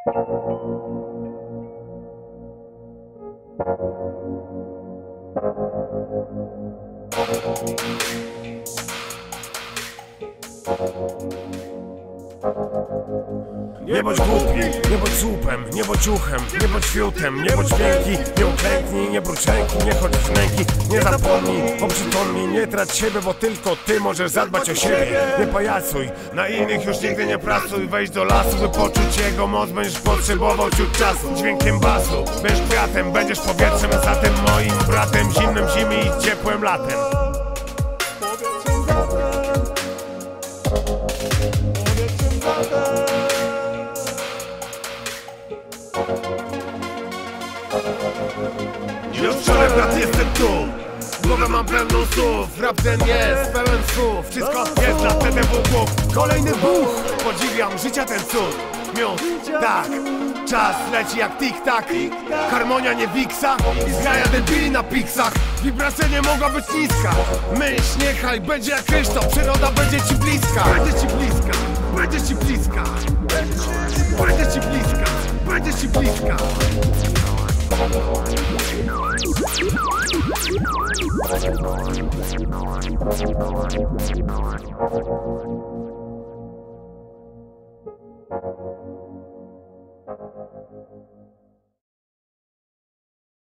Nie bądź głupi, nie bądź słupem, nie bądź ciuchem, nie bądź fiutem, nie bądź miękki, nie uklęknij, nie brój ręki, nie chodź w nęki, nie zapomnij, oprzytomnij, nie trać siebie, bo tylko ty możesz zadbać o siebie. Nie pajacuj, na innych już nigdy nie pracuj, wejdź do lasu, by poczuć jego moc, będziesz potrzebował ciut czasu, dźwiękiem basu, będziesz kwiatem, będziesz powietrzem, zatem moim bratem, zimnem zimy i ciepłym latem. Już wczoraj, brat, jestem tu. Głowę mam pełną słów. Rap ten jest pełen słów. Wszystko jest dla TDW. Kolejny buch. Podziwiam życia ten cud. Miód, tak. Czas leci jak tik-tak. Harmonia nie wiksa. I zgraja debili na piksach. Wibracja nie mogła być niska. Myśl, niechaj będzie jak Krzysztof. Przyroda będzie ci bliska. Będzie ci bliska. Będzie ci bliska. Będzie ci bliska. Będzie ci bliska.